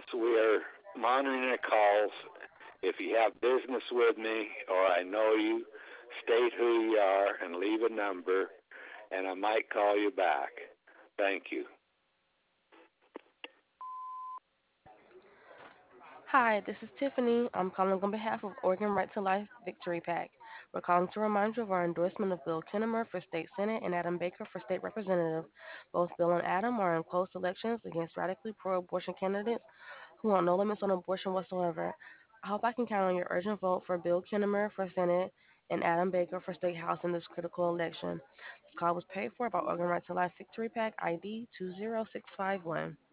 We are monitoring the calls. If you have business with me or I know you, state who you are and leave a number, and I might call you back. Thank you. Hi, this is Tiffany. I'm calling on behalf of Oregon Right to Life Victory PAC. We're calling to remind you of our endorsement of Bill Kinnemer for state senate and Adam Baker for state representative. Both Bill and Adam are in close elections against radically pro-abortion candidates who want no limits on abortion whatsoever. I hope I can count on your urgent vote for Bill Kinnemer for senate and Adam Baker for state house in this critical election. This call was paid for by Oregon Right to Life Victory PAC ID 20651.